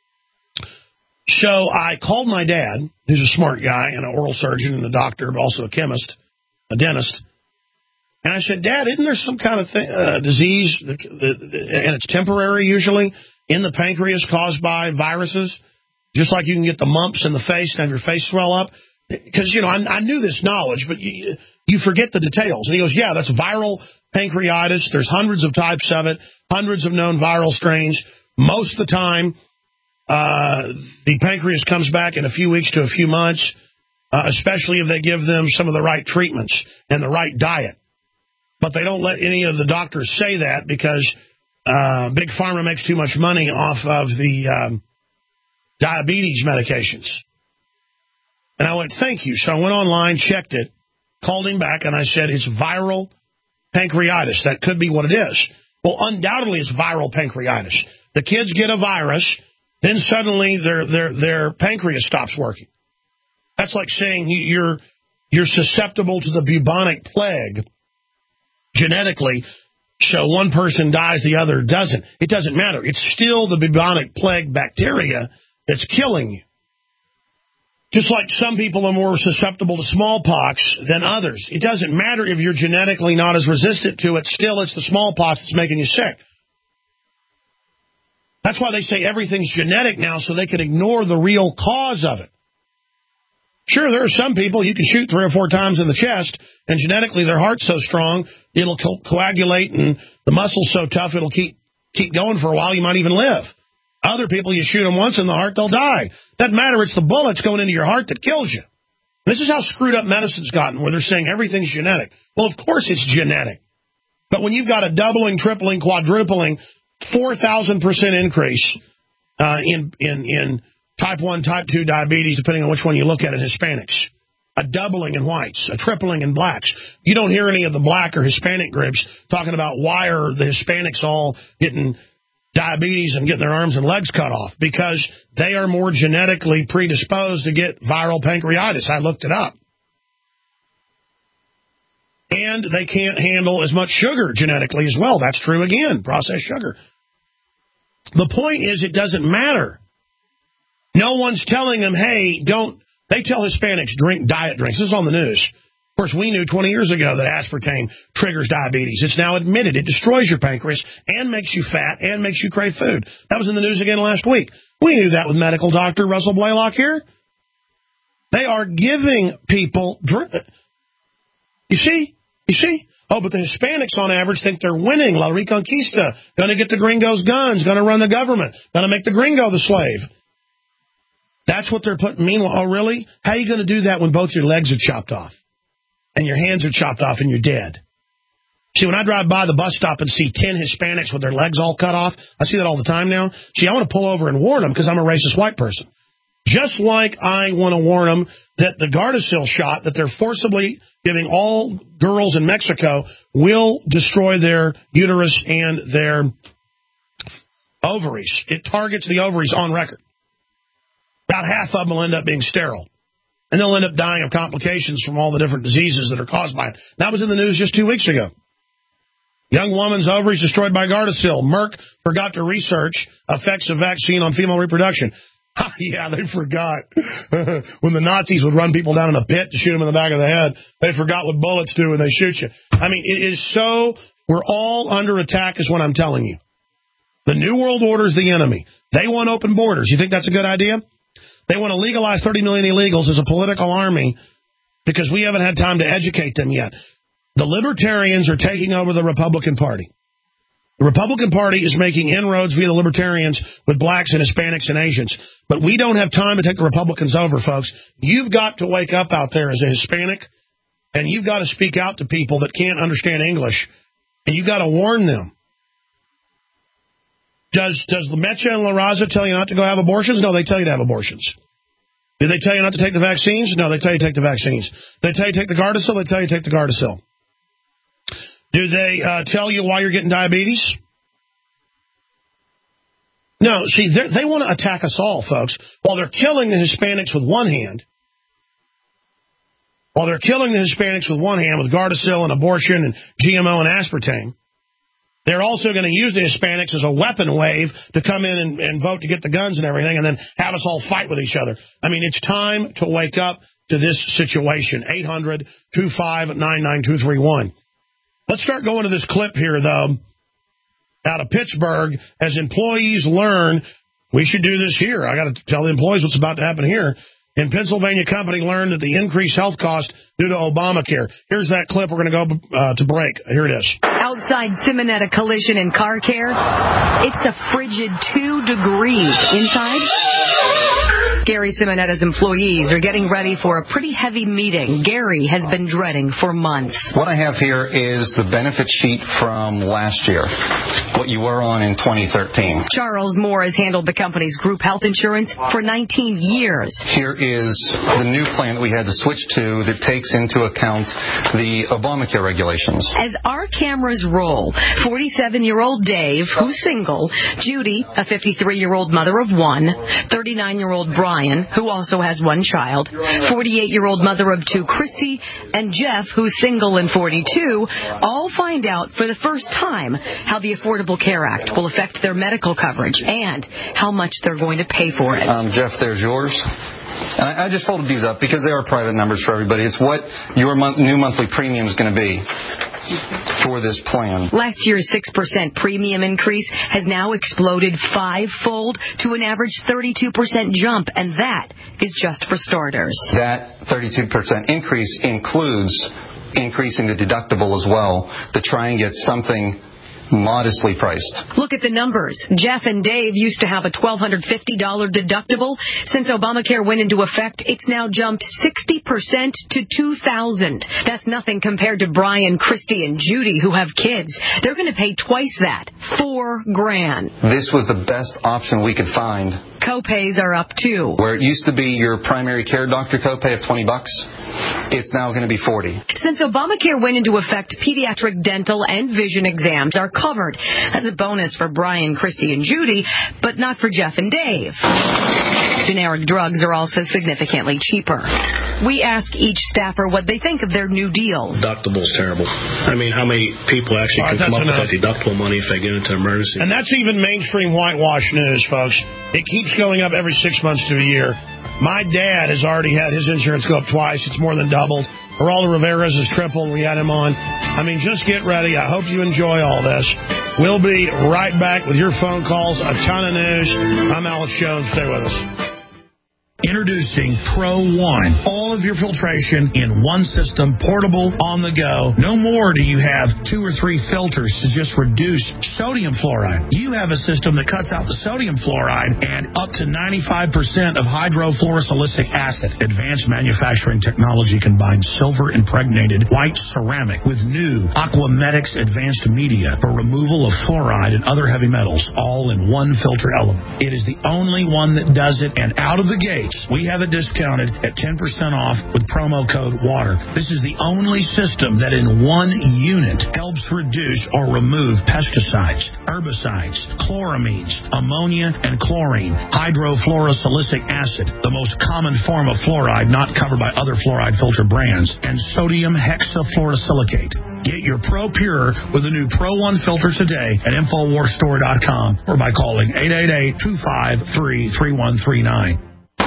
So I called my dad, who's a smart guy and an oral surgeon and a doctor, but also a chemist, a dentist. And I said, Dad, isn't there some kind of th- uh, disease, that, that, and it's temporary usually, in the pancreas caused by viruses? Just like you can get the mumps in the face and have your face swell up? Because, you know, I, I knew this knowledge, but you, you forget the details. And he goes, yeah, that's viral pancreatitis. There's hundreds of types of it, hundreds of known viral strains. Most of the time, uh, the pancreas comes back in a few weeks to a few months, uh, especially if they give them some of the right treatments and the right diet. But they don't let any of the doctors say that because uh, Big Pharma makes too much money off of the um, diabetes medications. And I went, thank you. So I went online, checked it, called him back, and I said, it's viral pancreatitis. That could be what it is. Well, undoubtedly it's viral pancreatitis. The kids get a virus, then suddenly their their their pancreas stops working. That's like saying you're you're susceptible to the bubonic plague genetically, so one person dies, the other doesn't. It doesn't matter. It's still the bubonic plague bacteria that's killing you. Just like some people are more susceptible to smallpox than others. It doesn't matter if you're genetically not as resistant to it. Still, it's the smallpox that's making you sick. That's why they say everything's genetic now, so they can ignore the real cause of it. Sure, there are some people you can shoot three or four times in the chest, and genetically their heart's so strong, it'll co- coagulate, and the muscle's so tough it'll keep keep going for a while. You might even live. Other people, you shoot them once in the heart, they'll die. Doesn't matter. It's the bullets going into your heart that kills you. This is how screwed up medicine's gotten, where they're saying everything's genetic. Well, of course it's genetic. But when you've got a doubling, tripling, quadrupling, four thousand percent increase uh, in, in, in type one, type two diabetes, depending on which one you look at in Hispanics, a doubling in whites, a tripling in blacks. You don't hear any of the black or Hispanic groups talking about why are the Hispanics all getting diabetes and getting their arms and legs cut off, because they are more genetically predisposed to get viral pancreatitis. I looked it up. And they can't handle as much sugar genetically as well. That's true again, processed sugar. The point is, it doesn't matter. No one's telling them, hey, don't. They tell Hispanics, drink diet drinks. This is on the news. Of course, we knew twenty years ago that aspartame triggers diabetes. It's now admitted. It destroys your pancreas and makes you fat and makes you crave food. That was in the news again last week. We knew that with medical doctor Russell Blaylock here. They are giving people drink. You see? You see? Oh, but the Hispanics on average think they're winning. La Reconquista. Going to get the gringos guns. Going to run the government. Going to make the gringo the slave. That's what they're putting. Meanwhile, oh, really? How are you going to do that when both your legs are chopped off? And your hands are chopped off and you're dead. See, when I drive by the bus stop and see ten Hispanics with their legs all cut off, I see that all the time now. See, I want to pull over and warn them because I'm a racist white person. Just like I want to warn them that the Gardasil shot that they're forcibly giving all girls in Mexico will destroy their uterus and their ovaries. It targets the ovaries on record. About half of them will end up being sterile. And they'll end up dying of complications from all the different diseases that are caused by it. That was in the news just two weeks ago. Young woman's ovaries destroyed by Gardasil. Merck forgot to research effects of vaccine on female reproduction. Yeah, they forgot. When the Nazis would run people down in a pit to shoot them in the back of the head, they forgot what bullets do when they shoot you. I mean, it is so, we're all under attack is what I'm telling you. The New World Order is the enemy. They want open borders. You think that's a good idea? They want to legalize thirty million illegals as a political army because we haven't had time to educate them yet. The libertarians are taking over the Republican Party. The Republican Party is making inroads via the libertarians with blacks and Hispanics and Asians. But we don't have time to take the Republicans over, folks. You've got to wake up out there as a Hispanic, and you've got to speak out to people that can't understand English, and you've got to warn them. Does does the Mecha and La Raza tell you not to go have abortions? No, they tell you to have abortions. Do they tell you not to take the vaccines? No, they tell you to take the vaccines. They tell you to take the Gardasil? They tell you to take the Gardasil. Do they uh, tell you why you're getting diabetes? No, see, they want to attack us all, folks. While they're killing the Hispanics with one hand, while they're killing the Hispanics with one hand with Gardasil and abortion and G M O and aspartame, they're also going to use the Hispanics as a weapon wave to come in and, and vote to get the guns and everything and then have us all fight with each other. I mean, it's time to wake up to this situation. eight hundred, two five nine, nine two three one. Let's start going to this clip here, though, out of Pittsburgh. As employees learn, we should do this here. I got to tell the employees what's about to happen here. In Pennsylvania, company learned that the increased health cost due to Obamacare. Here's that clip. We're going to go uh, to break. Here it is. Outside Simonetta Collision and Car Care, it's a frigid two degrees. Inside, Gary Simonetta's employees are getting ready for a pretty heavy meeting Gary has been dreading for months. What I have here is the benefit sheet from last year, what you were on in twenty thirteen. Charles Moore has handled the company's group health insurance for nineteen years. Here is the new plan that we had to switch to that takes into account the Obamacare regulations. As our cameras roll, forty-seven-year-old Dave, who's single, Judy, a fifty-three-year-old mother of one, thirty-nine-year-old Brian, who also has one child, forty-eight-year-old mother of two, Christy, and Jeff, who's single and forty-two, all find out for the first time how the Affordable Care Act will affect their medical coverage and how much they're going to pay for it. Um, Jeff, there's yours. And I, I just folded these up because they are private numbers for everybody. It's what your month, new monthly premium is going to be for this plan. Last year's six percent premium increase has now exploded five-fold to an average thirty-two percent jump, and that is just for starters. That thirty-two percent increase includes increasing the deductible as well to try and get something modestly priced. Look at the numbers. Jeff and Dave used to have a twelve fifty dollars deductible. Since Obamacare went into effect, it's now jumped sixty percent to two thousand dollars. That's nothing compared to Brian, Christy, and Judy, who have kids. They're going to pay twice that, four grand. This was the best option we could find. Copays are up too. Where it used to be your primary care doctor copay of twenty bucks, it's now going to be forty. Since Obamacare went into effect, pediatric dental and vision exams are covered as a bonus for Brian, Christy, and Judy, but not for Jeff and Dave. Generic drugs are also significantly cheaper. We ask each staffer what they think of their new deal. Deductible's terrible. I mean, how many people actually right, can come up enough. with that deductible money if they get into emergency? And that's even mainstream whitewash news, folks. It keeps going up every six months to a year. My dad has already had his insurance go up twice. It's more than doubled. Geraldo Rivera's is tripled. We had him on. I mean, just get ready. I hope you enjoy all this. We'll be right back with your phone calls, a ton of news. I'm Alex Jones. Stay with us. Introducing Pro One. All of your filtration in one system, portable, on the go. No more do you have two or three filters to just reduce sodium fluoride. You have a system that cuts out the sodium fluoride and up to ninety-five percent of hydrofluorosilicic acid. Advanced manufacturing technology combines silver-impregnated white ceramic with new Aquamedics advanced media for removal of fluoride and other heavy metals, all in one filter element. It is the only one that does it, and out of the gate, we have it discounted at ten percent off with promo code WATER. This is the only system that in one unit helps reduce or remove pesticides, herbicides, chloramines, ammonia, and chlorine, hydrofluorosilicic acid, the most common form of fluoride not covered by other fluoride filter brands, and sodium hexafluorosilicate. Get your Pro Pure with the new Pro One filter today at Infowars Store dot com or by calling eight eight eight, two five three, three one three nine.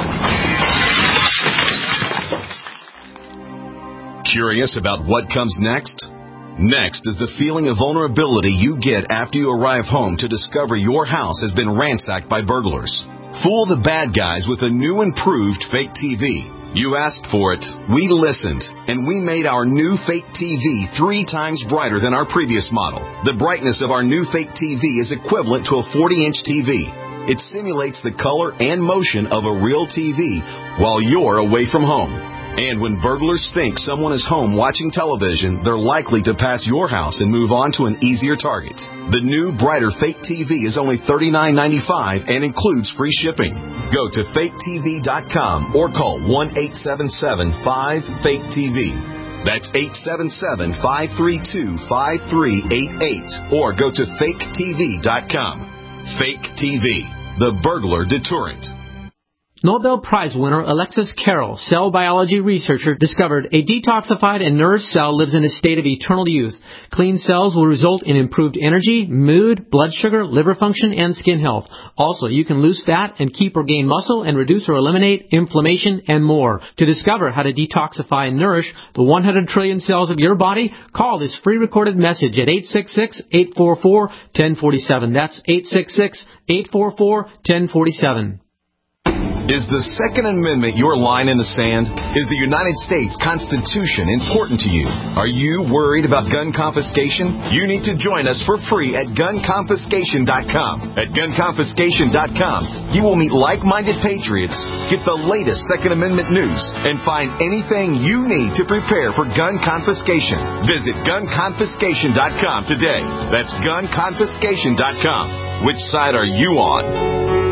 Curious about what comes next? Next is the feeling of vulnerability you get after you arrive home to discover your house has been ransacked by burglars. Fool the bad guys with a new improved fake T V. You asked for it, we listened, and we made our new fake T V three times brighter than our previous model. The brightness of our new fake T V is equivalent to a forty-inch T V. It simulates the color and motion of a real T V while you're away from home. And when burglars think someone is home watching television, they're likely to pass your house and move on to an easier target. The new, brighter fake T V is only thirty-nine ninety-five and includes free shipping. Go to fake T V dot com or call one eight seven seven, five, fake T V. That's eight seven seven, five three two, five three eight eight or go to fake T V dot com. Fake T V, the burglar deterrent. Nobel Prize winner Alexis Carrel, cell biology researcher, discovered a detoxified and nourished cell lives in a state of eternal youth. Clean cells will result in improved energy, mood, blood sugar, liver function, and skin health. Also, you can lose fat and keep or gain muscle and reduce or eliminate inflammation and more. To discover how to detoxify and nourish the one hundred trillion cells of your body, call this free recorded message at eight six six, eight four four, one zero four seven. That's eight six six, eight four four, one zero four seven. Is the Second Amendment your line in the sand? Is the United States Constitution important to you? Are you worried about gun confiscation? You need to join us for free at gun confiscation dot com. At gun confiscation dot com, you will meet like-minded patriots, get the latest Second Amendment news, and find anything you need to prepare for gun confiscation. Visit gun confiscation dot com today. That's gun confiscation dot com. Which side are you on?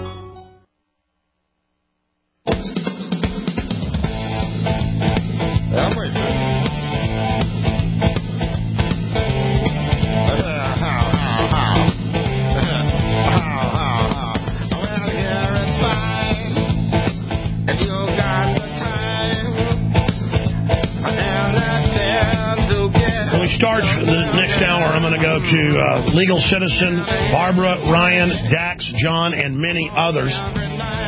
Start the next hour, I'm going to go to uh, Legal Citizen, Barbara, Ryan, Dax, John, and many others.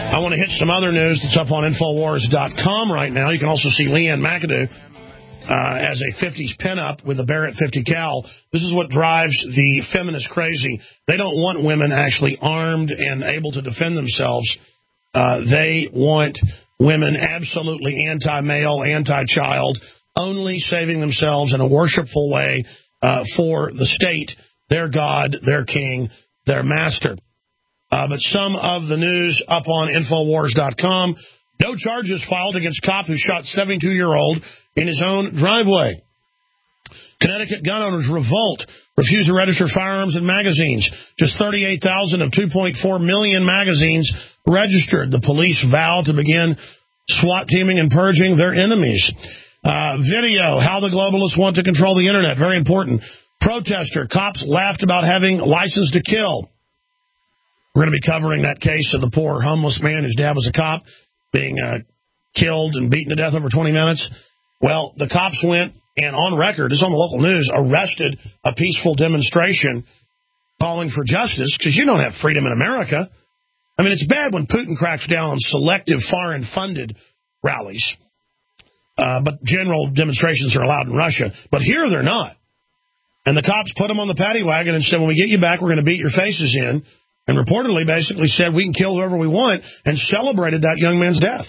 I want to hit some other news that's up on Infowars dot com right now. You can also see Leanne McAdoo uh, as a fifties pinup with a Barrett fifty cal. This is what drives the feminists crazy. They don't want women actually armed and able to defend themselves. Uh, they want women absolutely anti-male, anti-child, only saving themselves in a worshipful way uh, for the state, their God, their king, their master. Uh, but some of the news up on Infowars dot com. No charges filed against cop who shot seventy-two-year-old in his own driveway. Connecticut gun owners revolt, refuse to register firearms and magazines. Just thirty-eight thousand of two point four million magazines registered. The police vow to begin SWAT teaming and purging their enemies. Uh, video, how the globalists want to control the Internet. Very important. Protester, cops laughed about having license to kill. We're going to be covering that case of the poor homeless man whose dad was a cop being uh, killed and beaten to death over twenty minutes. Well, the cops went and on record, it's on the local news, arrested a peaceful demonstration calling for justice because you don't have freedom in America. I mean, it's bad when Putin cracks down on selective foreign-funded rallies, uh, but general demonstrations are allowed in Russia. But here they're not. And the cops put them on the paddy wagon and said, when we get you back, we're going to beat your faces in. And reportedly basically said we can kill whoever we want and celebrated that young man's death.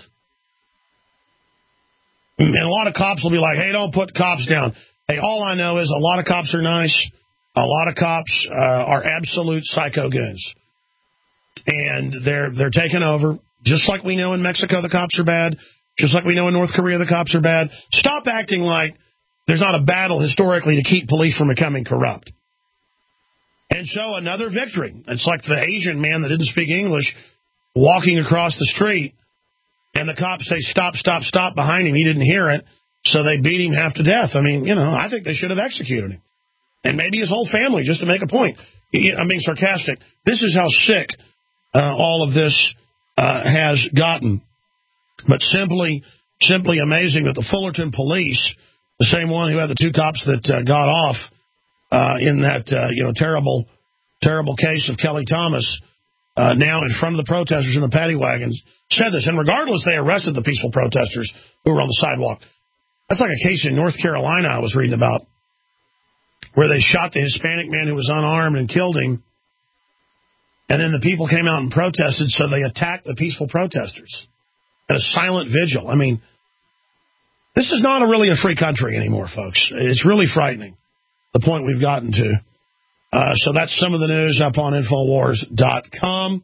And a lot of cops will be like, hey, don't put cops down. Hey, all I know is a lot of cops are nice. A lot of cops uh, are absolute psycho goons. And they're they're taking over, just like we know in Mexico the cops are bad, just like we know in North Korea the cops are bad. Stop acting like there's not a battle historically to keep police from becoming corrupt. And so another victory. It's like the Asian man that didn't speak English walking across the street, and the cops say, stop, stop, stop behind him. He didn't hear it, so they beat him half to death. I mean, you know, I think they should have executed him. And maybe his whole family, just to make a point. I'm being sarcastic. This is how sick uh, all of this uh, has gotten. But simply, simply amazing that the Fullerton police, the same one who had the two cops that uh, got off, Uh, in that, uh, you know, terrible, terrible case of Kelly Thomas, uh, now in front of the protesters in the paddy wagons, said this. And regardless, they arrested the peaceful protesters who were on the sidewalk. That's like a case in North Carolina I was reading about, where they shot the Hispanic man who was unarmed and killed him. And then the people came out and protested, so they attacked the peaceful protesters at a silent vigil. I mean, this is not a really a free country anymore, folks. It's really frightening, the point we've gotten to. Uh, so that's some of the news up on Infowars dot com.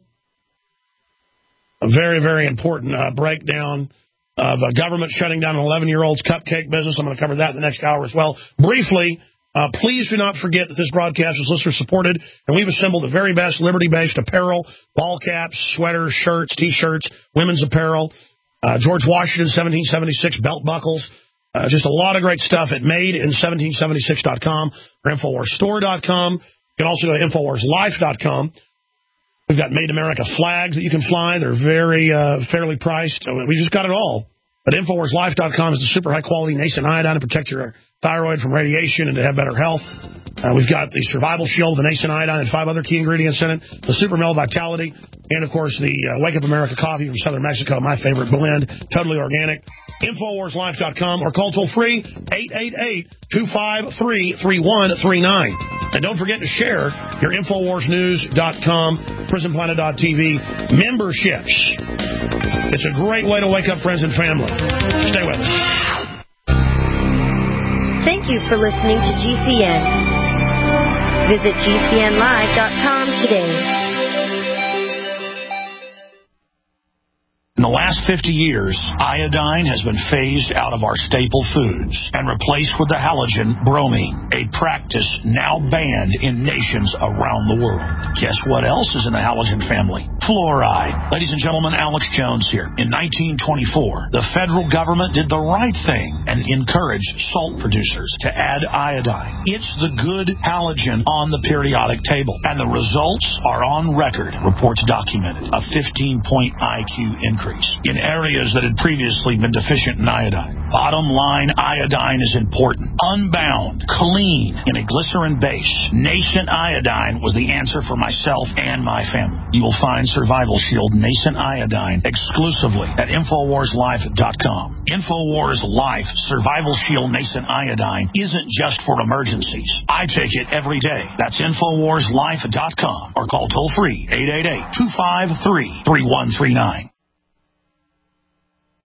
A very, very important uh, breakdown of a government shutting down an eleven-year-old's cupcake business. I'm going to cover that in the next hour as well. Briefly, uh, please do not forget that this broadcast is listener-supported, and we've assembled the very best Liberty-based apparel, ball caps, sweaters, shirts, T-shirts, women's apparel, uh, George Washington seventeen seventy-six belt buckles. Uh, just a lot of great stuff at made in seventeen seventy-six dot com or Infowars store dot com. You can also go to Infowars life dot com. We've got Made America flags that you can fly. They're very uh, fairly priced. We just got it all. But Infowars life dot com is a super high-quality nascent iodine to protect your thyroid from radiation and to have better health. Uh, we've got the Survival Shield, the nascent iodine, and five other key ingredients in it. The Super Male Vitality, and, of course, the uh, Wake Up America coffee from Southern Mexico, my favorite blend, totally organic. Infowars life dot com or call toll-free eight eight eight, two five three, three one three nine. And don't forget to share your Infowars news dot com, prison planet dot t v memberships. It's a great way to wake up friends and family. Stay with us. Thank you for listening to G C N. Visit G C N live dot com today. In the last fifty years, iodine has been phased out of our staple foods and replaced with the halogen bromine, a practice now banned in nations around the world. Guess what else is in the halogen family? Fluoride. Ladies and gentlemen, Alex Jones here. In nineteen twenty-four, the federal government did the right thing and encouraged salt producers to add iodine. It's the good halogen on the periodic table, and the results are on record. Reports documented a fifteen point I Q increase. in areas that had previously been deficient in iodine. Bottom line, iodine is important. Unbound, clean, in a glycerin base, Nascent Iodine was the answer for myself and my family. You will find Survival Shield Nascent Iodine exclusively at Infowars Life dot com. Infowars Life Survival Shield Nascent Iodine isn't just for emergencies. I take it every day. That's Infowars Life dot com or call toll free eight eight eight, two five three, three one three nine.